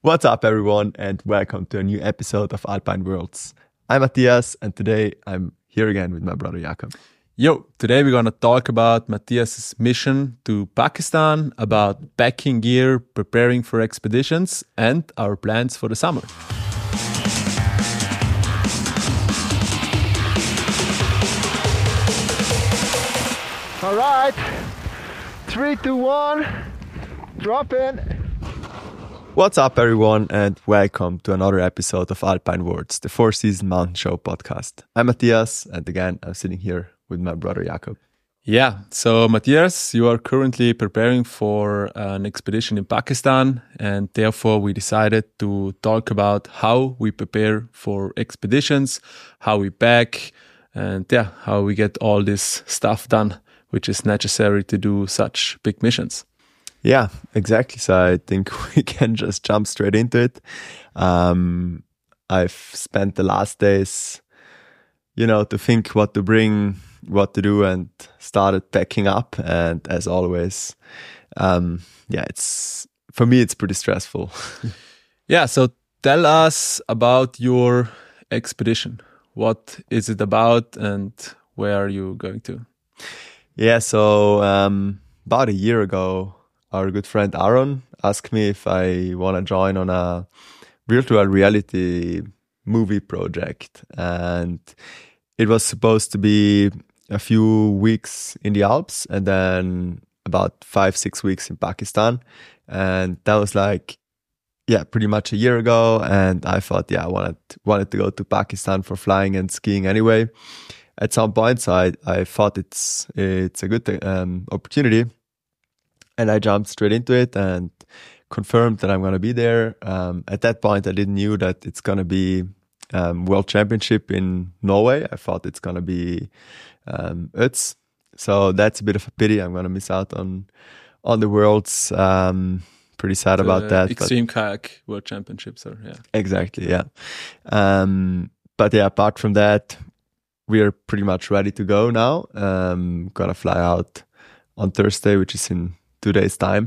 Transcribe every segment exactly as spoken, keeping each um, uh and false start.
What's up, everyone, and welcome to a new episode of Alpine Worlds. I'm Matthias, and today I'm here again with my brother Jakob. Yo, today we're going to talk about Matthias's mission to Pakistan, about packing gear, preparing for expeditions, and our plans for the summer. All right, three, two, one, drop in. What's up, everyone, and welcome to another episode of Alpine Worlds, the four-season mountain show podcast. I'm Matthias, and again, I'm sitting here with my brother Jakob. Yeah, so Matthias, you are currently preparing for an expedition in Pakistan, and therefore we decided to talk about how we prepare for expeditions, how we pack, and yeah, how we get all this stuff done, which is necessary to do such big missions. Yeah, exactly. So I think we can just jump straight into it. Um, I've spent the last days, you know, to think what to bring, what to do, and started packing up. And as always, um, yeah, it's for me, it's pretty stressful. Yeah. So tell us about your expedition. What is it about, and where are you going to? Yeah. So um, about a year ago, our good friend Aaron asked me if I want to join on a virtual reality movie project. And it was supposed to be a few weeks in the Alps and then about five, six weeks in Pakistan. And that was like, yeah, pretty much a year ago. And I thought, yeah, I wanted, wanted to go to Pakistan for flying and skiing anyway. At some point, so I, I thought it's, it's a good um, opportunity. And I jumped straight into it and confirmed that I'm going to be there. Um, at that point, I didn't knew that it's going to be um, World Championship in Norway. I thought it's going to be um, Ötz. So that's a bit of a pity. I'm going to miss out on on the Worlds. Um, pretty sad the about that. Extreme Kayak World Championships, or yeah. Exactly, yeah. Um, but yeah, apart from that, we are pretty much ready to go now. Um, gonna fly out on Thursday, which is in two days time.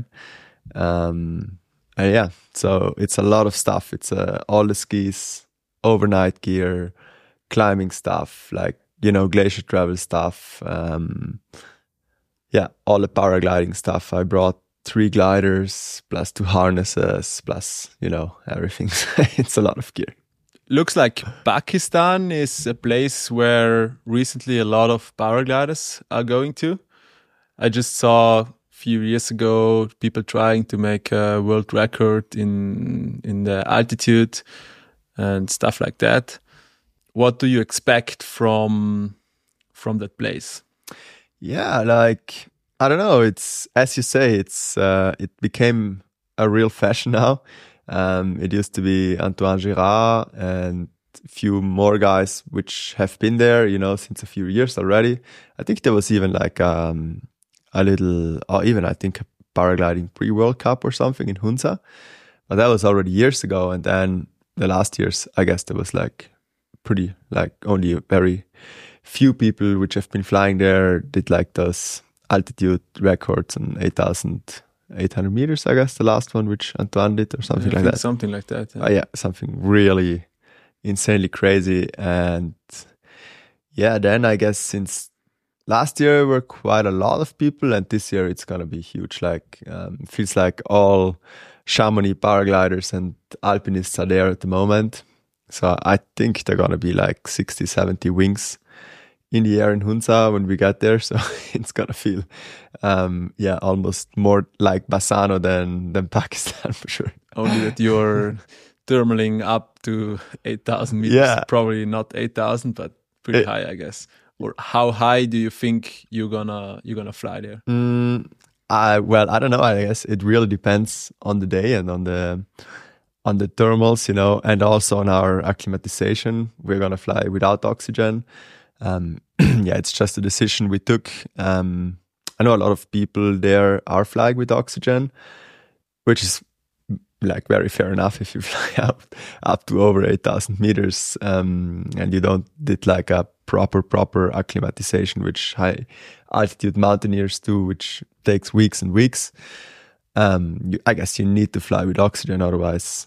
Um, and yeah, so it's a lot of stuff. It's uh, all the skis, overnight gear, climbing stuff, like, you know, glacier travel stuff. Um, yeah, all the paragliding stuff. I brought three gliders, plus two harnesses, plus, you know, everything. It's a lot of gear. Looks like Pakistan is a place where recently a lot of paragliders are going to. I just saw few years ago, people trying to make a world record in in the altitude and stuff like that. What do you expect from from that place? Yeah, like, I don't know. It's, as you say, it's uh, it became a real fashion now. Um, it used to be Antoine Girard and a few more guys which have been there, you know, since a few years already. I think there was even like um. a little, or even I think a paragliding pre-World Cup or something in Hunza. But that was already years ago. And then the last years, I guess there was like pretty, like only a very few people which have been flying there, did like those altitude records on eight thousand eight hundred meters, I guess, the last one, which Antoine did or something yeah, like that. Something like that. Yeah. Uh, yeah, something really insanely crazy. And yeah, then I guess since last year were quite a lot of people, and this year it's gonna be huge. Like, um, feels like all Chamonix paragliders and alpinists are there at the moment. So I think they're gonna be like sixty, seventy wings in the air in Hunza when we get there. So it's gonna feel, um, yeah, almost more like Bassano than than Pakistan for sure. Only that you're thermaling up to eight thousand meters. Yeah. Probably not eight thousand, but pretty It, high, I guess. Or how high do you think you're gonna you're gonna fly there? Mm, I well, I don't know. I guess it really depends on the day and on the on the thermals, you know, and also on our acclimatization. We're gonna fly without oxygen. Um, yeah, it's just a decision we took. Um, I know a lot of people there are flying with oxygen, which is like very fair enough if you fly up up to over eight thousand meters um, and you don't did like a proper proper acclimatization, which high altitude mountaineers do, which takes weeks and weeks. Um, you, I guess you need to fly with oxygen, otherwise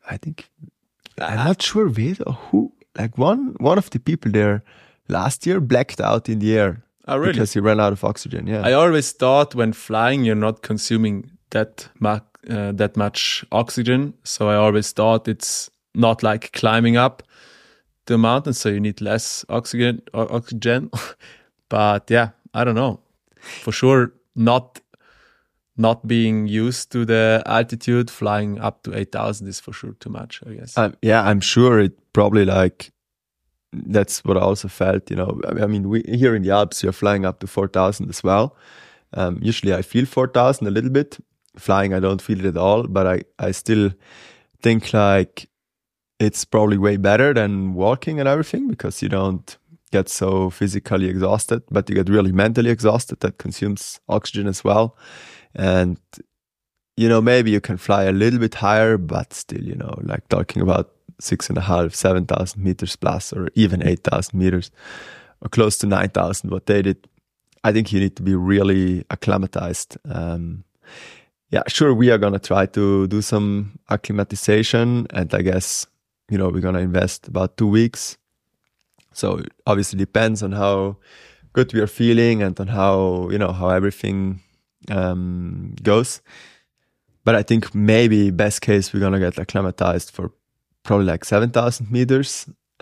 I think, I'm not sure where or who, like one, one of the people there last year blacked out in the air. Oh, really? Because he ran out of oxygen, yeah. I always thought when flying, you're not consuming that, mu- uh, that much oxygen. So I always thought it's not like climbing up the mountain, so you need less oxygen. O- oxygen. But yeah, I don't know. For sure, not not being used to the altitude, flying up to eight thousand is for sure too much, I guess. Um, yeah, I'm sure it probably like, that's what I also felt, you know. I mean, we here in the Alps, you're flying up to four thousand as well. Um, usually I feel four thousand a little bit. Flying, I don't feel it at all, but I, I still think like it's probably way better than walking and everything because you don't get so physically exhausted, but you get really mentally exhausted. That consumes oxygen as well. And, you know, maybe you can fly a little bit higher, but still, you know, like talking about six and a half, seven thousand meters plus, or even eight thousand meters, or close to nine thousand, what they did. I think you need to be really acclimatized. Um, yeah, sure, we are going to try to do some acclimatization, and I guess, you know, we're going to invest about two weeks. So it obviously depends on how good we are feeling and on how, you know, how everything um, goes. But I think maybe best case, we're going to get acclimatized for probably like seven thousand meters,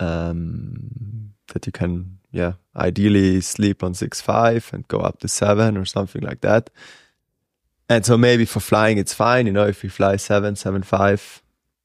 um, that you can, yeah, ideally sleep on six five and go up to seven or something like that. And so maybe for flying, it's fine, you know, if we fly seven, seven five.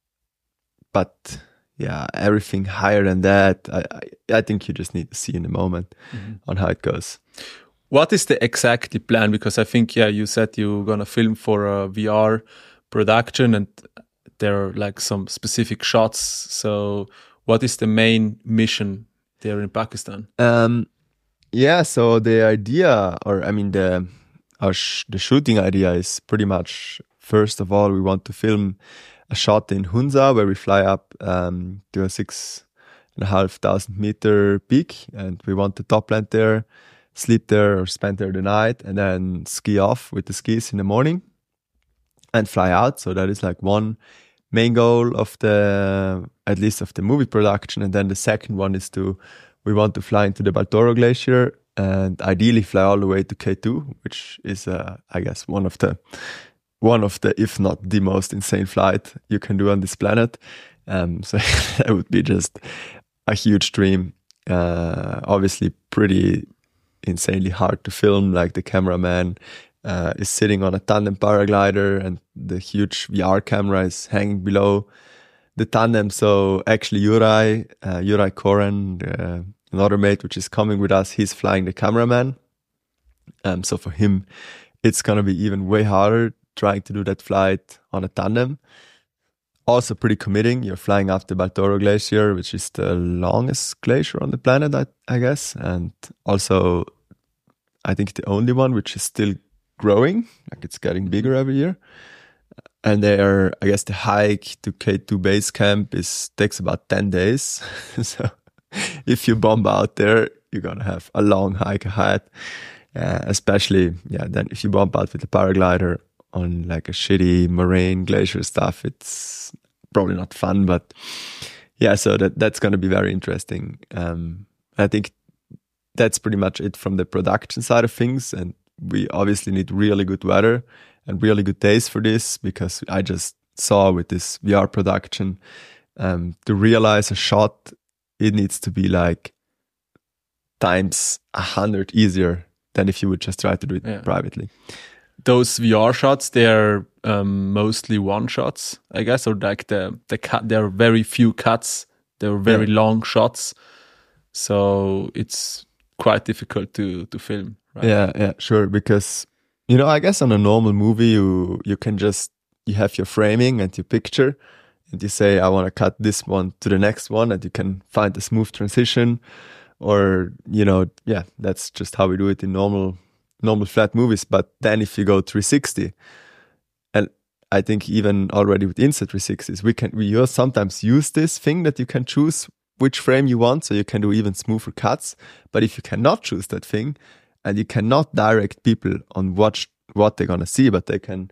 But yeah, everything higher than that, I, I, I think you just need to see in the moment mm-hmm. on how it goes. What is the exactly plan? Because I think, yeah, you said you're going to film for a V R production and there are like some specific shots. So what is the main mission there in Pakistan? Um, yeah, so the idea, or I mean, the our sh- the shooting idea is pretty much, first of all, we want to film a shot in Hunza where we fly up um, to a six and a half thousand meter peak, and we want to top land there, sleep there or spend there the night, and then ski off with the skis in the morning and fly out. So that is like one main goal of the, at least of the movie production. And then the second one is to, we want to fly into the Baltoro Glacier and ideally fly all the way to K two, which is, uh, I guess, one of the, one of the, if not the most insane flight you can do on this planet. Um, so that would be just a huge dream. Uh, obviously pretty insanely hard to film. Like the cameraman uh, is sitting on a tandem paraglider and the huge V R camera is hanging below the tandem. So actually Juraj, uh, Juraj Koren, uh, another mate which is coming with us, he's flying the cameraman. Um, so for him, it's going to be even way harder trying to do that flight on a tandem. Also pretty committing. You're flying up the Baltoro Glacier, which is the longest glacier on the planet, I, I guess. And also, I think the only one which is still growing, like it's getting bigger every year. And there, I guess the hike to K two base camp is takes about ten days. So if you bomb out there, you're going to have a long hike ahead. Uh, especially, yeah, then if you bump out with a paraglider on like a shitty moraine glacier stuff, it's probably not fun, but yeah, so that that's going to be very interesting. Um, I think that's pretty much it from the production side of things. And we obviously need really good weather and really good days for this, because I just saw with this V R production, um, to realize a shot, it needs to be like times a hundred easier than if you would just try to do it yeah. privately. Those V R shots, they're um, mostly one shots, I guess, or like the the cut. There are very few cuts. There are very yeah. long shots, so it's quite difficult to to film. Right? Yeah, yeah, sure. Because you know, I guess on a normal movie, you you can just you have your framing and your picture, and you say, I want to cut this one to the next one, and you can find a smooth transition. Or, you know, yeah, that's just how we do it in normal normal flat movies. But then if you go three sixty, and I think even already with Insta three sixties, we can we sometimes use this thing that you can choose which frame you want, so you can do even smoother cuts. But if you cannot choose that thing, and you cannot direct people on what what they're gonna see, but they can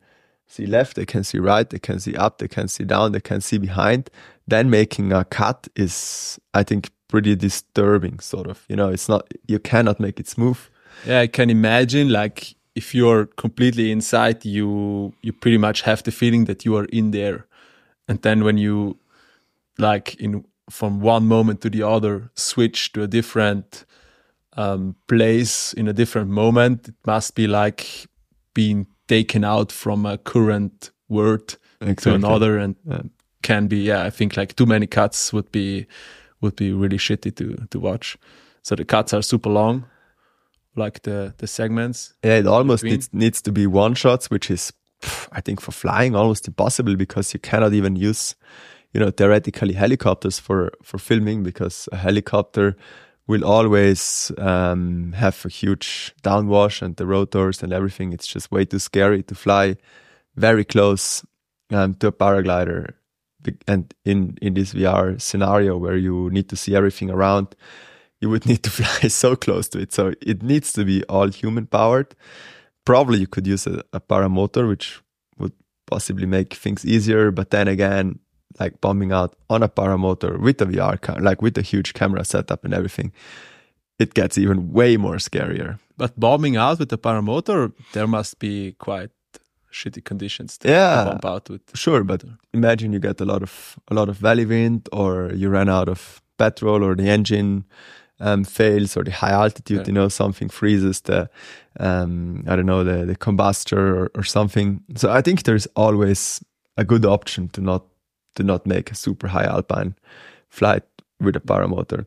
see left, they can see right, they can see up, they can see down, they can see behind. Then making a cut is, I think, pretty disturbing, sort of. You know, it's not, you cannot make it smooth. Yeah, I can imagine, like, if you're completely inside, you you pretty much have the feeling that you are in there. And then when you, like, in from one moment to the other, switch to a different um, place in a different moment, it must be like being taken out from a current word Exactly. to another, and Yeah. can be, yeah, I think like too many cuts would be would be really shitty to to watch. So the cuts are super long, like the the segments. Yeah, it almost between. needs needs to be one shots, which is, pff, I think, for flying almost impossible, because you cannot even use, you know, theoretically helicopters for for filming, because a helicopter will always um, have a huge downwash and the rotors and everything. It's just way too scary to fly very close um, to a paraglider. Be- And in in this V R scenario where you need to see everything around, you would need to fly so close to it. So it needs to be all human powered. Probably you could use a, a paramotor, which would possibly make things easier. But then again, like bombing out on a paramotor with a V R, ca- like with a huge camera setup and everything, it gets even way more scarier. But bombing out with the paramotor, there must be quite shitty conditions to, Yeah. to bomb out with. Sure, but imagine you get a lot of a lot of valley wind, or you run out of petrol, or the engine um, fails, or the high altitude, Yeah. you know, something freezes the, um, I don't know, the the combustor or, or something. So I think there's always a good option to not to not make a super high alpine flight with a paramotor.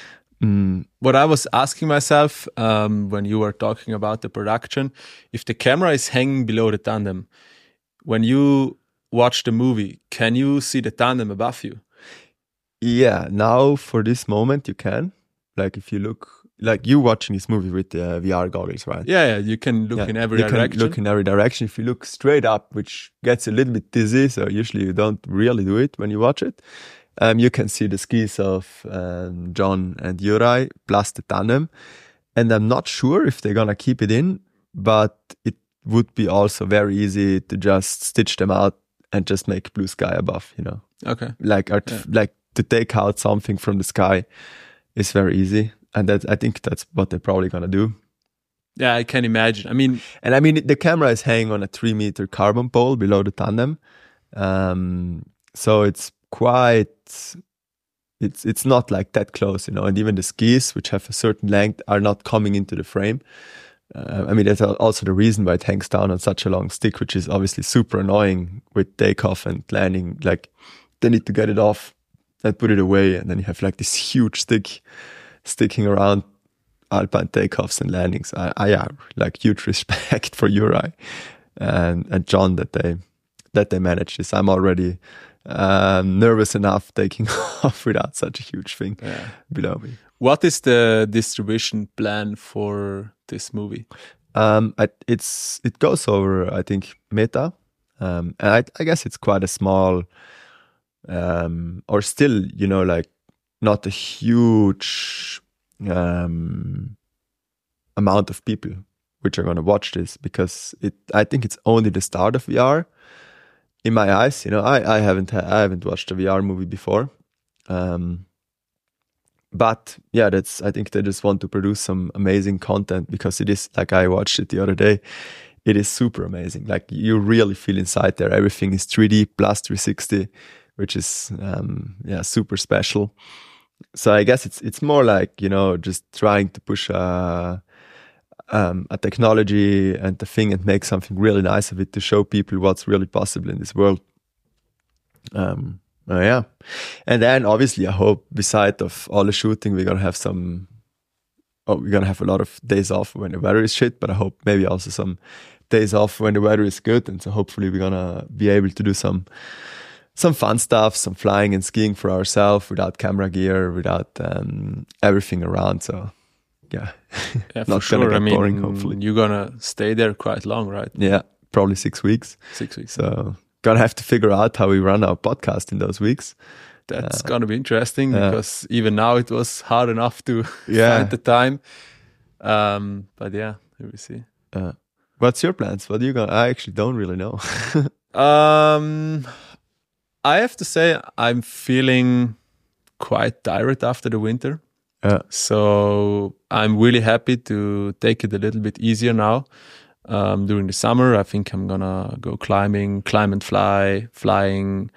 Mm, What I was asking myself um, when you were talking about the production, if the camera is hanging below the tandem, when you watch the movie, can you see the tandem above you? yeah, now for this moment you can, like if you look, like you watching this movie with the V R goggles, right? Yeah, yeah, you can look Yeah, in every you direction. can look in every direction. If you look straight up, which gets a little bit dizzy, so usually you don't really do it when you watch it, um, you can see the skis of um, John and Juraj plus the tandem. And I'm not sure if they're gonna keep it in, but it would be also very easy to just stitch them out and just make blue sky above, you know, Okay. like art- Yeah. like to take out something from the sky is very easy. And that, I think that's what they're probably gonna do. Yeah, I can imagine. I mean, And I mean, the camera is hanging on a three meter carbon pole below the tandem. Um, so it's quite, it's, it's not like that close, you know, and even the skis, which have a certain length, are not coming into the frame. Uh, I mean, that's al- also the reason why it hangs down on such a long stick, which is obviously super annoying with takeoff and landing. Like, they need to get it off and put it away. And then you have like this huge stick sticking around alpine takeoffs and landings. I, I have like huge respect for Juraj and, and John that they that they managed this. I'm already um, nervous enough taking off without such a huge thing yeah. below me. What is the distribution plan for this movie? Um, I, it's it goes over, I think, Meta, um, and I, I guess it's quite a small, um, or still, you know, like not a huge um, amount of people which are going to watch this, because it. I think it's only the start of V R. In my eyes, you know, I I haven't ha- I haven't watched a V R movie before. Um, But yeah, that's, I think they just want to produce some amazing content, because it is, like I watched it the other day, it is super amazing. Like you really feel inside there. Everything is three D plus three sixty, which is, um, yeah, super special. So I guess it's, it's more like, you know, just trying to push a, um, a technology and the thing and make something really nice of it to show people what's really possible in this world. Um, Oh yeah, and then obviously I hope, beside of all the shooting, we're gonna have some. Oh, we're gonna have a lot of days off when the weather is shit, but I hope maybe also some days off when the weather is good, and so hopefully we're gonna be able to do some some fun stuff, some flying and skiing for ourselves without camera gear, without um, everything around. So yeah, Yeah, for not sure. gonna get I mean, boring. Hopefully, you're gonna stay there quite long, right? yeah, probably six weeks. Six weeks. So gonna have to figure out how we run our podcast in those weeks. That's Uh, gonna be interesting, yeah. because even now it was hard enough to Yeah. find the time. Um, but yeah, we will see. Uh, What's your plans? What are you going? I actually don't really know. Um, I have to say I'm feeling quite tired after the winter. Yeah. So I'm really happy to take it a little bit easier now. Um, during the summer, I think I'm gonna go climbing, climb and fly, flying,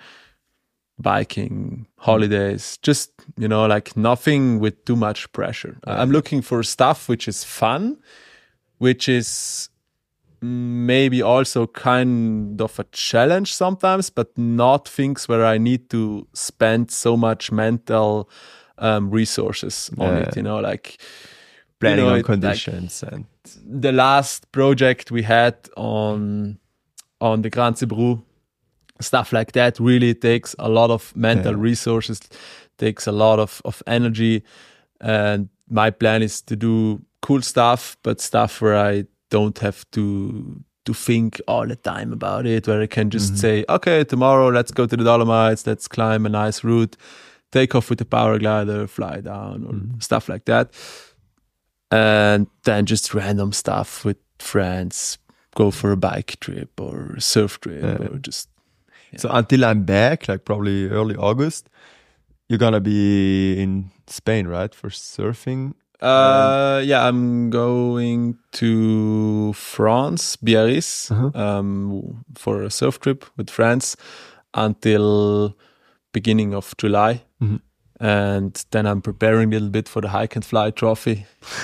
biking, holidays, just, you know, like nothing with too much pressure. Yeah. I'm looking for stuff which is fun, which is maybe also kind of a challenge sometimes, but not things where I need to spend so much mental um, resources on Yeah. it, you know, like Planning you know, on it, conditions like, and the last project we had on on the Grand Zebrou, stuff like that really takes a lot of mental Yeah. resources, takes a lot of, of energy. And my plan is to do cool stuff, but stuff where I don't have to to think all the time about it, where I can just Mhm. say, okay, tomorrow let's go to the Dolomites, let's climb a nice route, take off with the paraglider, fly down, or Mhm. stuff like that. And then just random stuff with friends, go for a bike trip or a surf trip, Yeah. or just So until I'm back, like probably early August, you're gonna be in Spain, right, for surfing? Uh, yeah, I'm going to France, Biarritz, Uh-huh. um, for a surf trip with friends until beginning of July. Mhm. And then I'm preparing a little bit for the Hike and Fly Trophy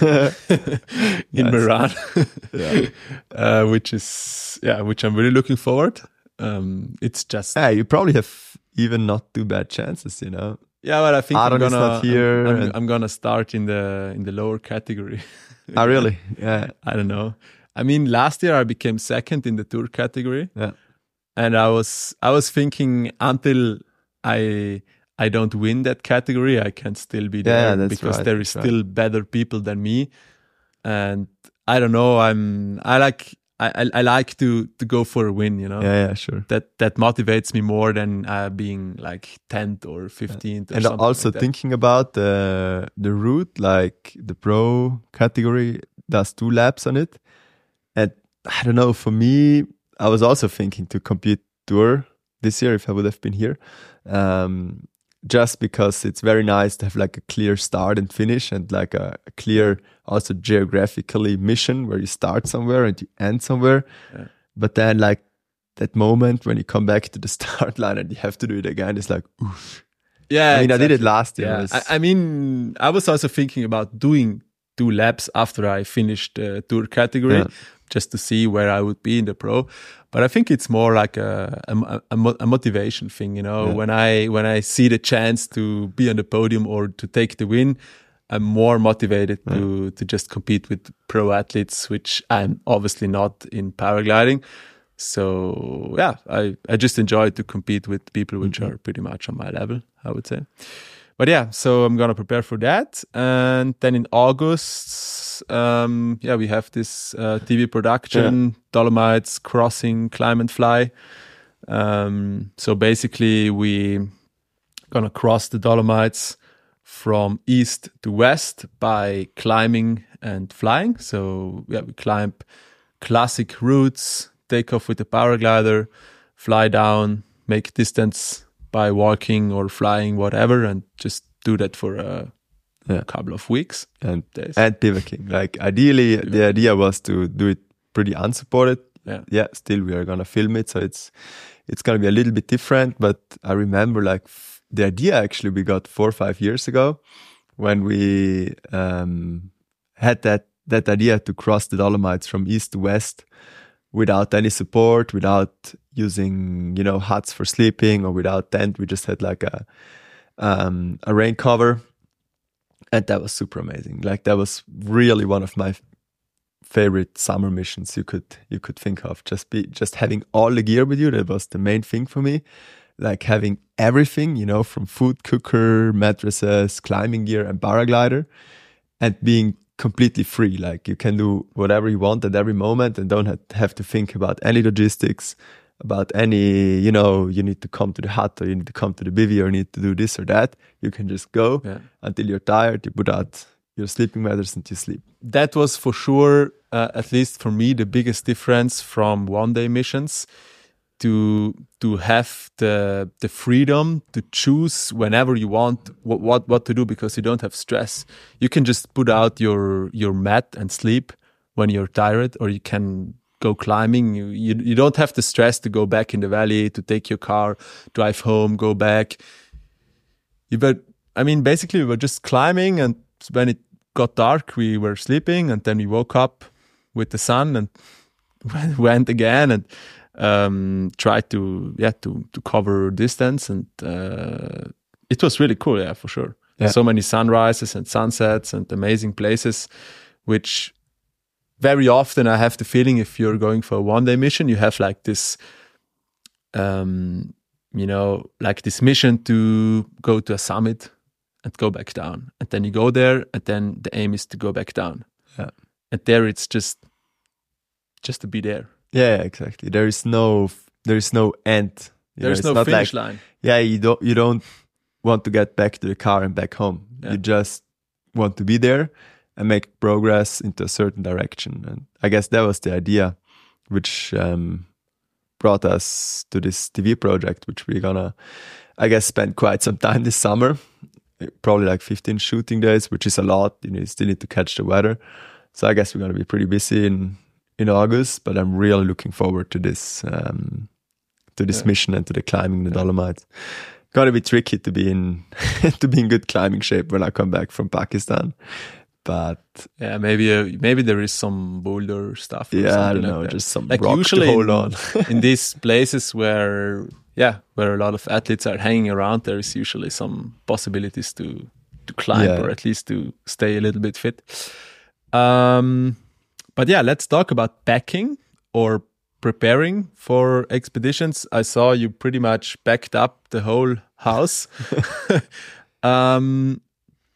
in Nice. Meran, Yeah. uh, which is, yeah, which I'm really looking forward. Um, it's just, Yeah, you probably have even not too bad chances, you know. yeah, well, I think I'm Aaron is gonna, not here I'm, I'm, and- I'm gonna start in the in the lower category. Ah, really? Yeah. I don't know. I mean, last year I became second in the tour category, Yeah. and I was I was thinking until I I don't win that category, I can still be there Yeah, that's because right, there is that's still better people than me, and I don't know. I'm I like I I, I like to to go for a win. You know, Yeah, yeah, sure. that that motivates me more than uh, being like tenth or fifteenth. Or And something also like that. thinking about the the route, like the pro category does two laps on it. And I don't know, for me, I was also thinking to compete tour this year if I would have been here. Um, just because it's very nice to have like a clear start and finish and like a, a clear also geographically mission where you start somewhere and you end somewhere. Yeah. But then like that moment when you come back to the start line and you have to do it again, it's like, oof. Yeah, I mean, I did it exactly. last year. Yeah. It was- I, I mean, I was also thinking about doing two laps after I finished the tour category, Yeah. just to see where I would be in the pro. But I think it's more like a a, a, mo- a motivation thing, you know. Yeah. When I when I see the chance to be on the podium or to take the win, I'm more motivated to to just compete with pro athletes, which I'm obviously not in paragliding. So yeah, I, I just enjoy to compete with people which Mhm. are pretty much on my level, I would say. But yeah, so I'm gonna prepare for that, and then in August, um, yeah, we have this uh, T V production, Dolomites Crossing, Climb and Fly. Um, so basically, we gonna cross the Dolomites from east to west by climbing and flying. So yeah, we climb classic routes, take off with the paraglider, fly down, make distance by walking or flying, whatever, and just do that for a Yeah. couple of weeks. and Days. and pivoting. Like ideally, the idea was to do it pretty unsupported. Yeah. Yeah, still we are gonna film it, so it's it's gonna be a little bit different. But I remember like f- the idea actually we got four or five years ago when we um, had that that idea to cross the Dolomites from east to west without any support, without using you know huts for sleeping or without tent. We just had like a um, a rain cover. And that was super amazing. Like that was really one of my f- favorite summer missions you could you could think of. Just be just having all the gear with you. That was the main thing for me. Like having everything, you know, from food cooker, mattresses, climbing gear, and paraglider, and being completely free. Like you can do whatever you want at every moment, and don't have- have to think about any logistics, about any, you know, you need to come to the hut or you need to come to the bivvy or you need to do this or that. You can just go Yeah. until you're tired. You put out your sleeping matters and you sleep. That was for sure uh, at least for me, the biggest difference from one-day missions to to have the the freedom to choose whenever you want what, what what to do, because you don't have stress. You can just put out your your mat and sleep when you're tired, or you can go climbing. You, you you don't have the stress to go back in the valley, to take your car, drive home, go back. You but I mean, basically, we were just climbing, and when it got dark, we were sleeping, and then we woke up with the sun and went again and um, tried to yeah to to cover distance, and uh, it was really cool, yeah, for sure. Yeah. So many sunrises and sunsets and amazing places, which very often I have the feeling if you're going for a one-day mission, you have like this, um, you know, like this mission to go to a summit and go back down. And then you go there, and then the aim is to go back down. Yeah. And there it's just, just to be there. Yeah, exactly. There is no, there is no end. You There's know, no finish like, line. Yeah, you don't, you don't want to get back to the car and back home. Yeah. You just want to be there and make progress into a certain direction. And I guess that was the idea, which um, brought us to this T V project, which we're gonna, I guess, spend quite some time this summer. Probably like fifteen shooting days, which is a lot. You know, you still need to catch the weather. So I guess we're gonna be pretty busy in in August. But I'm really looking forward to this um, to this yeah. mission and to the climbing the yeah. Dolomites. Gonna be tricky to be in to be in good climbing shape when I come back from Pakistan. But yeah, maybe uh, maybe there is some boulder stuff. Or yeah, I don't like know, that. just some like rock usually to hold in, on. in these places where yeah, where a lot of athletes are hanging around, there is usually some possibilities to to climb yeah. or at least to stay a little bit fit. Um, but yeah, let's talk about packing or preparing for expeditions. I saw you pretty much packed up the whole house. um.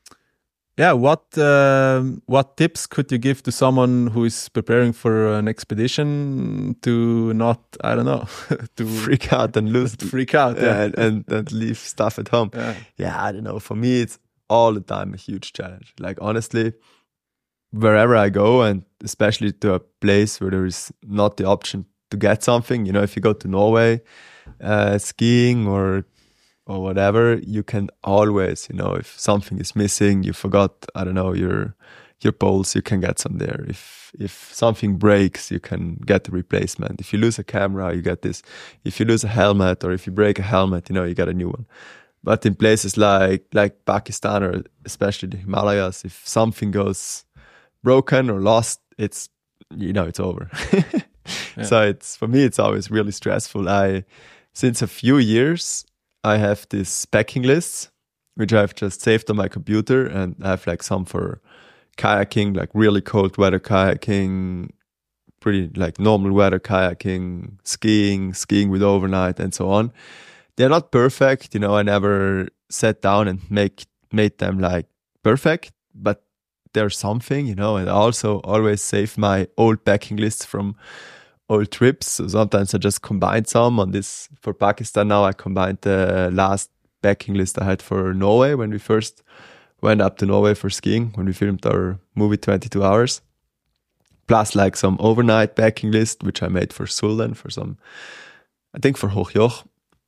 Yeah, what uh, what tips could you give to someone who is preparing for an expedition to not, I don't know, to freak out and lose, freak out, yeah, yeah and, and and leave stuff at home? Yeah. yeah, I don't know. For me, it's all the time a huge challenge. Like honestly, wherever I go, and especially to a place where there is not the option to get something, you know, if you go to Norway, uh, skiing or. or whatever, you can always, you know, if something is missing, you forgot, I don't know, your your poles, you can get some there. If if something breaks, you can get a replacement. If you lose a camera, you get this. If you lose a helmet, or if you break a helmet, you know, you get a new one. But in places like like Pakistan, or especially the Himalayas, if something goes broken or lost, it's, you know, it's over. yeah. So it's, for me, it's always really stressful. I, since a few years, I have these packing lists, which I've just saved on my computer, and I have like some for kayaking, like really cold weather kayaking, pretty like normal weather kayaking, skiing, skiing with overnight, and so on. They're not perfect, you know, I never sat down and make made them like perfect, but there's something, you know, and I also always save my old packing lists from old trips. So sometimes I just combined some on this for Pakistan. Now I combined the last packing list I had for Norway when we first went up to Norway for skiing, when we filmed our movie twenty-two hours. Plus like some overnight packing list, which I made for Sulden, for some, I think for Hochjoch.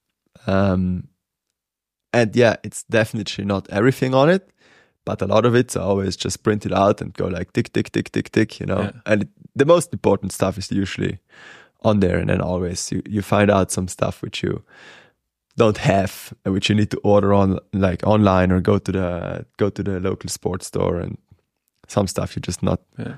Um, and yeah, it's definitely not everything on it, but a lot of it, I always just print it out and go like tick, tick, tick, tick, tick, you know. Yeah. And it, the most important stuff is usually on there. And then always you, you find out some stuff which you don't have, which you need to order on like online, or go to the go to the local sports store, and some stuff you just not. Yeah.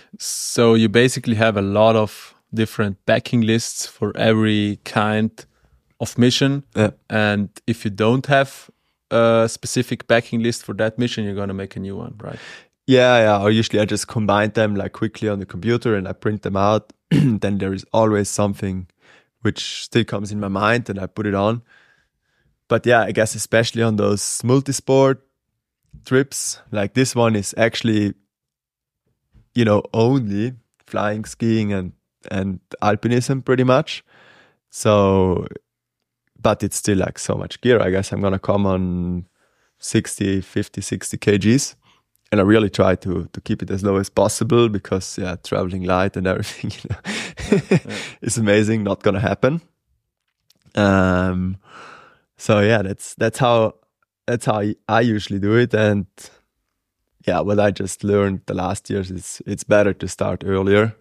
So you basically have a lot of different packing lists for every kind of mission. Yeah. And if you don't have a specific packing list for that mission, you're going to make a new one, right? Yeah, yeah. Or usually I just combine them like quickly on the computer and I print them out. Then there is always something which still comes in my mind and I put it on. But yeah, I guess especially on those multi-sport trips, like this one is actually, you know, only flying, skiing and, and alpinism pretty much. So, but it's still like so much gear. I guess I'm going to come on sixty, fifty, sixty kgs. and I really try to to keep it as low as possible because yeah, traveling light and everything, you know, yeah, yeah. is amazing. Not gonna happen. Um. So yeah, that's that's how that's how I, I usually do it, and yeah, what I just learned the last years is it's better to start earlier,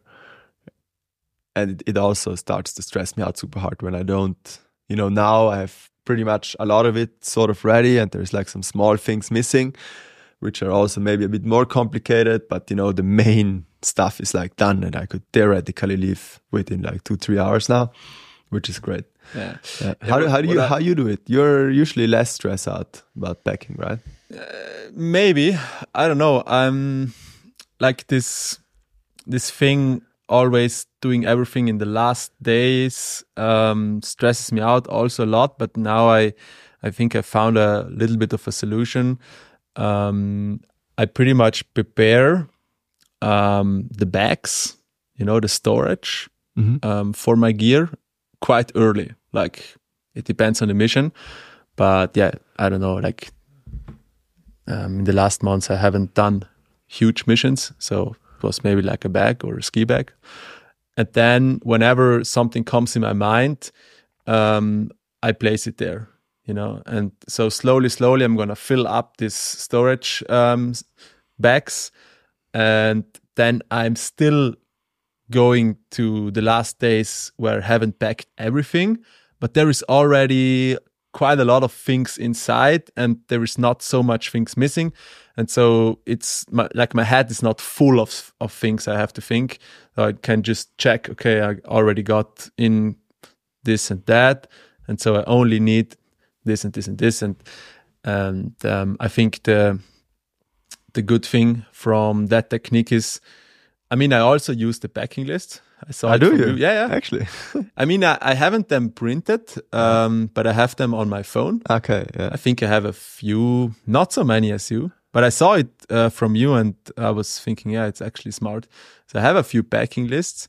and it, it also starts to stress me out super hard when I don't. You know, now I have pretty much a lot of it sort of ready, and there's like some small things missing, which are also maybe a bit more complicated, but you know, the main stuff is like done, and I could theoretically leave within like two, three hours now, which is great. Yeah. Yeah. How, do, how do you I, how you do it? You're usually less stressed out about packing, right? Uh, maybe, I don't know. I'm like this this thing always doing everything in the last days um, stresses me out also a lot. But now I I think I found a little bit of a solution. Um, I pretty much prepare um, the bags, you know, the storage Mm-hmm. um, for my gear quite early. Like it depends on the mission, but yeah, I don't know. Like um, in the last months, I haven't done huge missions, so it was maybe like a bag or a ski bag. And then whenever something comes in my mind, um, I place it there. You know, and so slowly, slowly, I'm gonna fill up this storage um, bags, and then I'm still going to the last days where I haven't packed everything, but there is already quite a lot of things inside, and there is not so much things missing, and so it's my, like my head is not full of of things I have to think. So I can just check. Okay, I already got in this and that, and so I only need this and this and this, and and um, I think the the good thing from that technique is, I mean, I also use the packing list. I saw I it do from you? Yeah, yeah. Actually. I mean, I, I haven't them printed, um, but I have them on my phone. Okay. Yeah. I think I have a few, not so many as you, but I saw it uh, from you, and I was thinking, yeah, it's actually smart. So I have a few packing lists.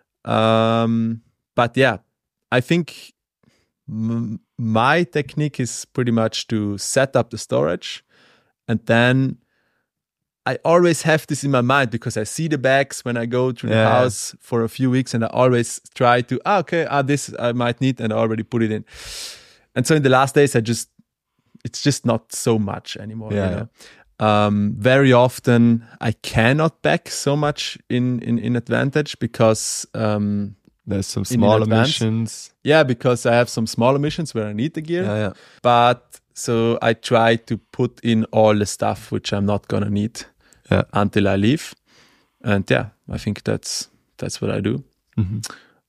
Um, but yeah, I think m- my technique is pretty much to set up the storage, and then I always have this in my mind because I see the bags when I go to the Yeah. house for a few weeks, and I always try to, ah, okay, ah, this I might need, and I already put it in. And so in the last days, I just, it's just not so much anymore. Yeah. You know? Um, very often I cannot pack so much in, in, in advantage because, um, There's some in smaller advance. missions. yeah, because I have some smaller missions where I need the gear. Yeah. Yeah. But so I try to put in all the stuff which I'm not gonna need Yeah. until I leave, and yeah, I think that's that's what I do. Mm-hmm.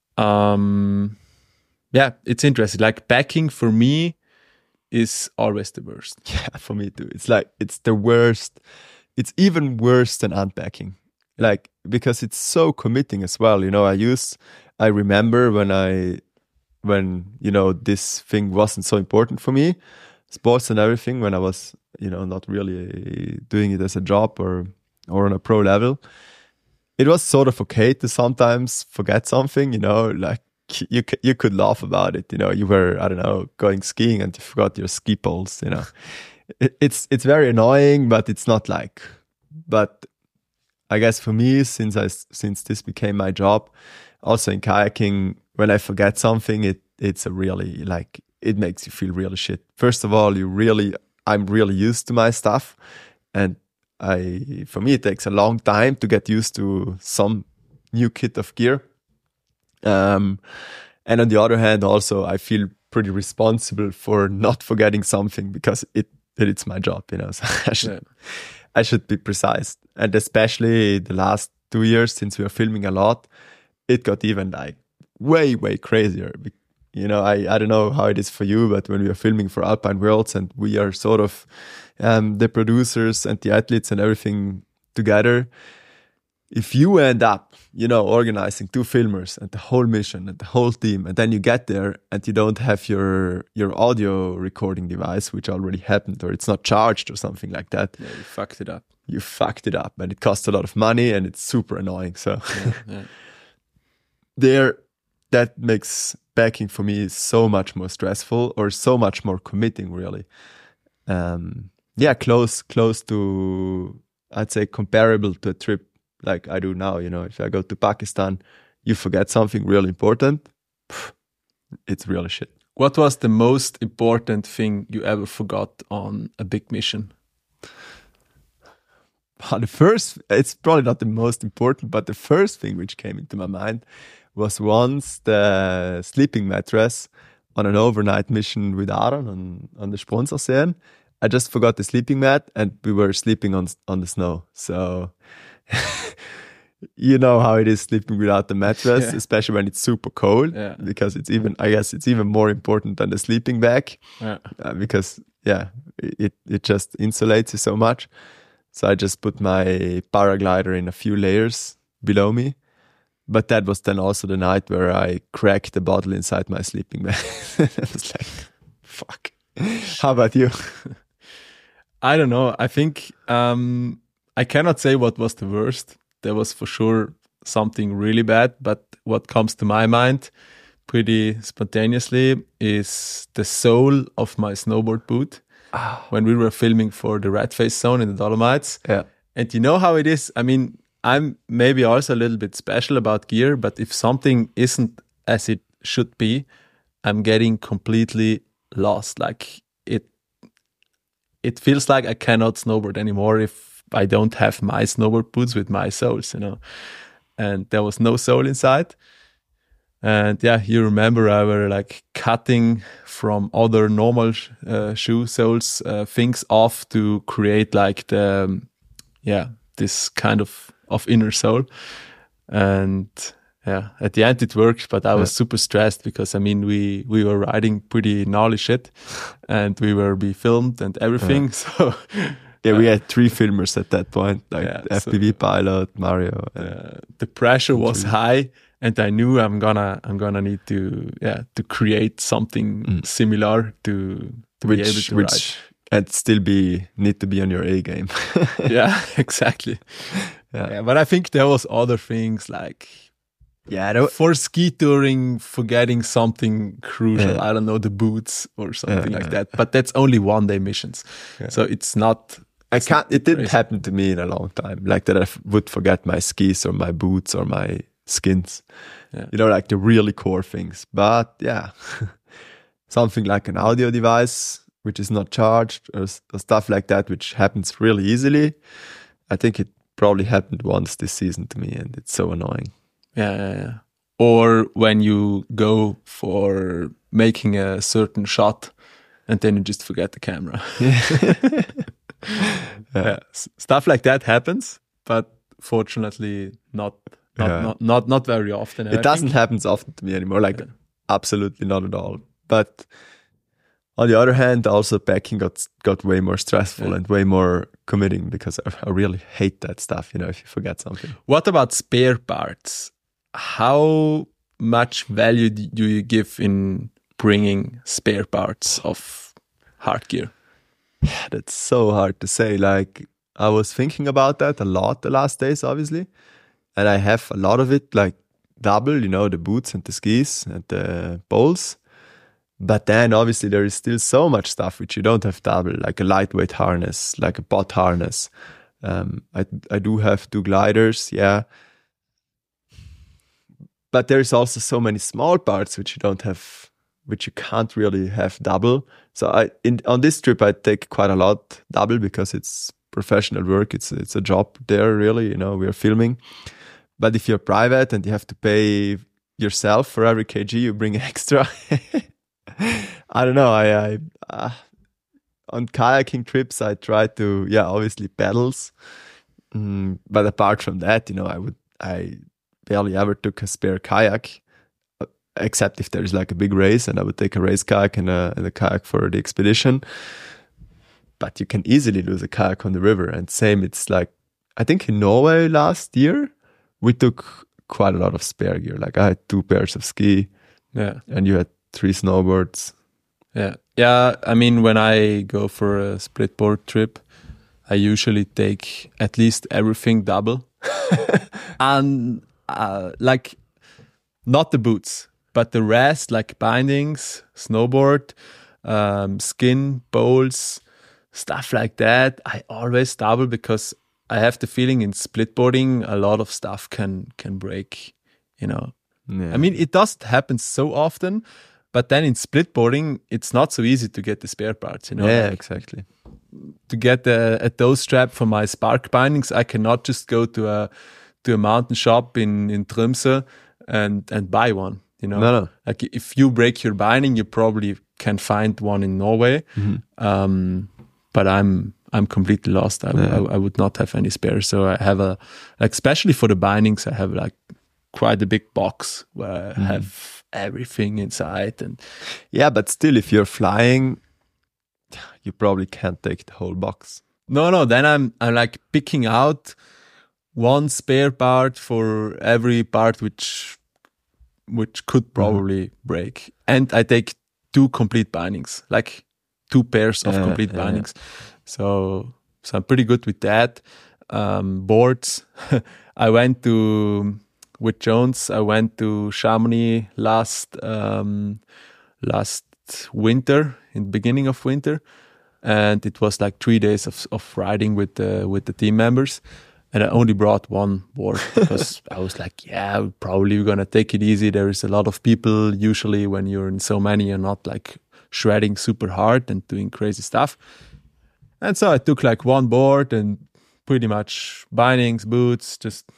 Um, yeah, it's interesting. Like packing for me is always the worst. Yeah, for me too. It's like it's the worst. It's even worse than unpacking. Like because it's so committing as well. You know, I use. I remember when I, when you know this thing wasn't so important for me, sports and everything. When I was, you know, not really doing it as a job or or on a pro level, it was sort of okay to sometimes forget something. You know, like you you could laugh about it. You know, you were I don't know going skiing and you forgot your ski poles. You know, it, it's it's very annoying, but it's not like. But I guess for me, since I since this became my job, also in kayaking, when I forget something, it it's a really like it makes you feel really shit. First of all, you really I'm really used to my stuff, and I for me it takes a long time to get used to some new kit of gear. Um, and on the other hand, also I feel pretty responsible for not forgetting something because it it's my job, you know. So I should Yeah. I should be precise, and especially the last two years since we are filming a lot, it got even like way way crazier. You know, I, I don't know how it is for you, but when we are filming for Alpine Worlds and we are sort of um, the producers and the athletes and everything together, if you end up, you know, organizing two filmers and the whole mission and the whole team, and then you get there and you don't have your your audio recording device, which already happened, or it's not charged or something like that, Yeah, you fucked it up. you fucked it up, and it costs a lot of money and it's super annoying. So Yeah, yeah. there, that makes packing for me so much more stressful or so much more committing, really. Um, yeah, close, close to I'd say, comparable to a trip like I do now. You know, if I go to Pakistan, you forget something really important, pff, it's really shit. What was the most important thing you ever forgot on a big mission? Well, the first, it's probably not the most important, but the first thing which came into my mind was once the sleeping mattress on an overnight mission with Aaron on, on the Sponsorseen. I just forgot the sleeping mat and we were sleeping on on the snow. So you know how it is sleeping without the mattress, yeah. especially when it's super cold, yeah. because it's even, I guess it's even more important than the sleeping bag, yeah. uh, because yeah, it, it just insulates you so much. So I just put my paraglider in a few layers below me. But that was then also the night where I cracked the bottle inside my sleeping bag. I was like, fuck. How about you? I don't know. I think um, I cannot say what was the worst. There was for sure something really bad. But what comes to my mind pretty spontaneously is the sole of my snowboard boot. Oh. When we were filming for the Red Face Zone in the Dolomites. Yeah. And you know how it is? I mean, I'm maybe also a little bit special about gear, but if something isn't as it should be, I'm getting completely lost. Like it, it feels like I cannot snowboard anymore if I don't have my snowboard boots with my soles, you know. And there was no sole inside. And yeah, you remember I were like cutting from other normal uh, shoe soles uh, things off to create like the, um, yeah, this kind of, of inner sole. And yeah, at the end it worked, but I was yeah. super stressed because I mean, we, we were riding pretty gnarly shit and we were be filmed and everything. Yeah. So yeah, we had three filmers at that point, like yeah, F P V so, pilot, Mario. Uh, the pressure was three. high. And I knew I'm gonna I'm gonna need to yeah to create something mm. similar to, to which, be able to which ride. And still be need to be on your A game. Yeah, exactly. Yeah. yeah, but I think there was other things like yeah for ski touring, forgetting something crucial. Yeah. I don't know, the boots or something yeah, like yeah. that. But that's only one day missions, yeah. so it's not. I can't. It didn't crazy. happen to me in a long time. Like that, I f- would forget my skis or my boots or my skins, yeah. you know, like the really core things. But yeah, something like an audio device which is not charged or, or stuff like that, which happens really easily. I think it probably happened once this season to me, and it's so annoying. Yeah, yeah, yeah. Or when you go for making a certain shot and then you just forget the camera. Yeah. yeah. yeah. S- stuff like that happens, but fortunately not. Not, yeah. not not not very often. It I doesn't happen often to me anymore. Like yeah. absolutely not at all. But on the other hand, also packing got got way more stressful yeah. and way more committing because I, I really hate that stuff. You know, if you forget something. What about spare parts? How much value do you give in bringing spare parts of hard gear? Yeah, that's so hard to say. Like I was thinking about that a lot the last days, obviously. And I have a lot of it, like double, you know, the boots and the skis and the poles. But then obviously there is still so much stuff which you don't have double, like a lightweight harness, like a pot harness. Um, I I do have two gliders, yeah. But there's also so many small parts which you don't have, which you can't really have double. So I in on this trip I take quite a lot double because it's professional work. It's it's a job there, really. You know, we are filming. But if you're private and you have to pay yourself for every kg you bring extra, I don't know. I, I uh, on kayaking trips I try to yeah obviously pedals, mm, but apart from that, you know, I would I barely ever took a spare kayak, uh, except if there's like a big race, and I would take a race kayak and a, and a kayak for the expedition. But you can easily lose a kayak on the river, and same. It's like I think in Norway last year. We took quite a lot of spare gear. Like I had two pairs of ski, yeah, and you had three snowboards. Yeah, yeah. I mean, when I go for a split board trip, I usually take at least everything double, and uh, like not the boots, but the rest, like bindings, snowboard, um, skin, bowls, stuff like that. I always double because I have the feeling in splitboarding, a lot of stuff can can break, you know. Yeah. I mean, it doesn't happen so often, but then in splitboarding, it's not so easy to get the spare parts, you know. Yeah, like, exactly. To get a, a toe strap for my spark bindings, I cannot just go to a to a mountain shop in in Tromsø and and buy one. You know, No, no. like if you break your binding, you probably can find one in Norway. Mhm. Um, but I'm I'm completely lost. I, Yeah. I I would not have any spare. So I have a like especially for the bindings, I have like quite a big box where I have everything inside. And Yeah, but still, if you're flying, you probably can't take the whole box. no, no. Then I'm I'm like picking out one spare part for every part which which could probably break, and I take two complete bindings, like two pairs of Yeah, complete yeah. bindings. So so I'm pretty good with that. Um, boards. I went to with Jones. I went to Chamonix last um, last winter, in the beginning of winter, and it was like three days of of riding with the with the team members. And I only brought one board because I was like, yeah, we're probably gonna take it easy. There is a lot of people. Usually, when you're in so many, you're not like shredding super hard and doing crazy stuff. And so I took like one board and pretty much bindings, boots, just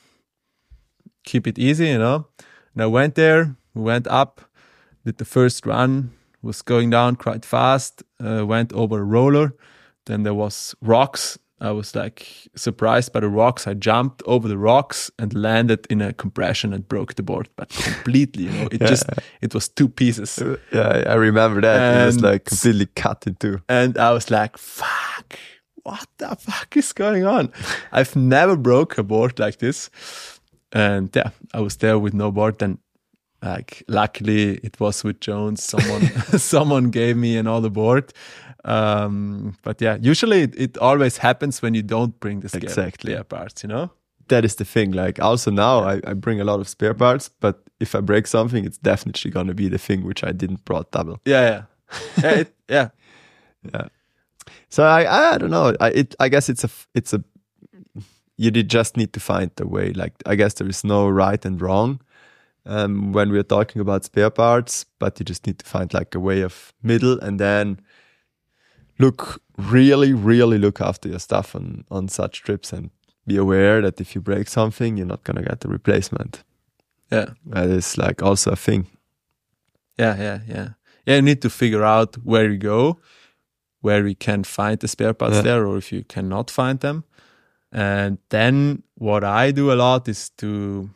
keep it easy, you know. And I went there, we went up, did the first run, was going down quite fast, uh, went over a roller. Then there was rocks. I was like surprised by the rocks. I jumped over the rocks and landed in a compression and broke the board, but completely, you know, it Yeah. just, it was two pieces. Yeah, I remember that. It was And- like completely cut in two. And I was like, fuck, what the fuck is going on? I've never broke a board like this. And yeah, I was there with no board. And like, luckily it was with Jones. Someone, someone gave me another board. Um, but yeah, usually it, it always happens when you don't bring the spare, Exactly. spare parts, you know? That is the thing. Like also now I, I bring a lot of spare parts, but if I break something, it's definitely gonna be the thing which I didn't brought double. Yeah, yeah. yeah, it, yeah. Yeah. So I I don't know. I it I guess it's a f- it's a you did just need to find the way. Like I guess there is no right and wrong um, when we're talking about spare parts, but you just need to find like a way of middle, and then look really really look after your stuff on on such trips, and be aware that if you break something, you're not gonna get the replacement. Yeah. That is like also a thing. Yeah, yeah, yeah. Yeah, you need to figure out where you go, where you can find the spare parts Yeah. there, or if you cannot find them. And then what I do a lot is to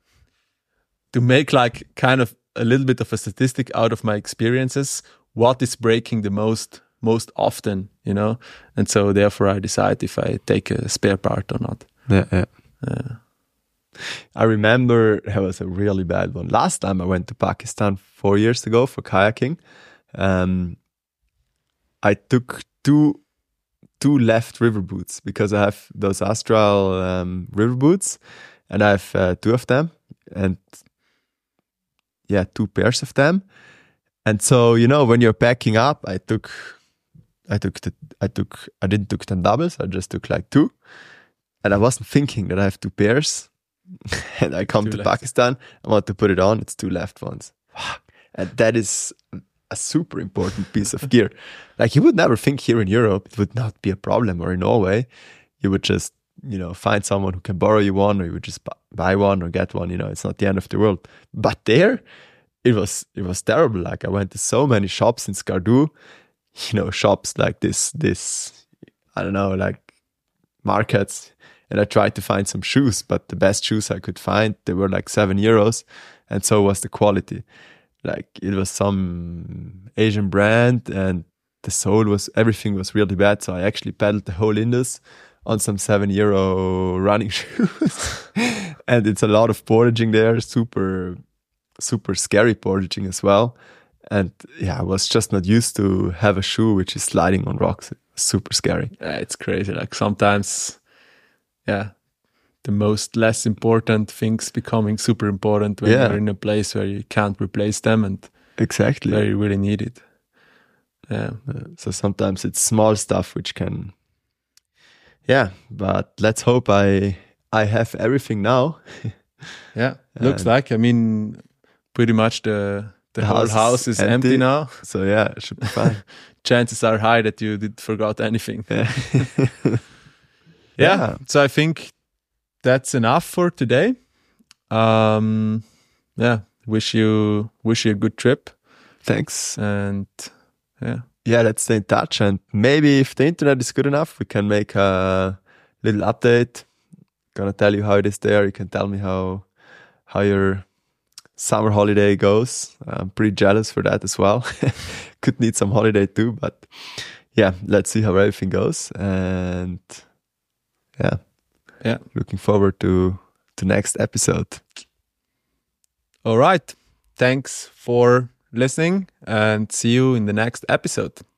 to make like kind of a little bit of a statistic out of my experiences. What is breaking the most most often, you know? And so therefore I decide if I take a spare part or not. Yeah, yeah. Uh, I remember there was a really bad one. Last time I went to Pakistan four years ago for kayaking, um, I took two two left river boots because I have those Astral um, river boots, and I have uh, two of them, and yeah, two pairs of them. And so you know, when you're packing up, I took, I took the, I took, I didn't took them doubles. I just took like two, and I wasn't thinking that I have two pairs. And I come Two to left. Pakistan, I want to put it on, it's two left ones. And that is a super important piece of gear. Like you would never think here in Europe, it would not be a problem, or in Norway, you would just, you know, find someone who can borrow you one, or you would just bu- buy one or get one, you know, it's not the end of the world. But there, it was, it was terrible. Like I went to so many shops in Skardu, you know, shops like this, this, I don't know, like markets. And I tried to find some shoes, but the best shoes I could find, they were like seven euros. And so was the quality. Like it was some Asian brand, and the sole was, everything was really bad. So I actually paddled the whole Indus on some seven euro running shoes. And it's a lot of portaging there, super, super scary portaging as well. And yeah, I was just not used to have a shoe which is sliding on rocks. It was super scary. yeah, it's crazy. Like sometimes, yeah, the most less important things becoming super important when Yeah. you're in a place where you can't replace them and Exactly. where you really need it. Yeah. Uh, so sometimes it's small stuff which can yeah, but let's hope I I have everything now. Yeah, looks And like. I mean, pretty much the the, the whole house is house is empty, empty. now. So yeah, it should be fine. Chances are high that you did forgot anything. Yeah. Yeah. Yeah. So I think that's enough for today. Um, yeah. Wish you wish you a good trip, Thanks. and yeah, Yeah, let's stay in touch. And maybe if the internet is good enough, we can make a little update. Gonna tell you how it is there. You can tell me how how your summer holiday goes. I'm pretty jealous for that as well. Could need some holiday too, but yeah, let's see how everything goes. And yeah, yeah. looking forward to to next episode. All right. Thanks for listening, and see you in the next episode.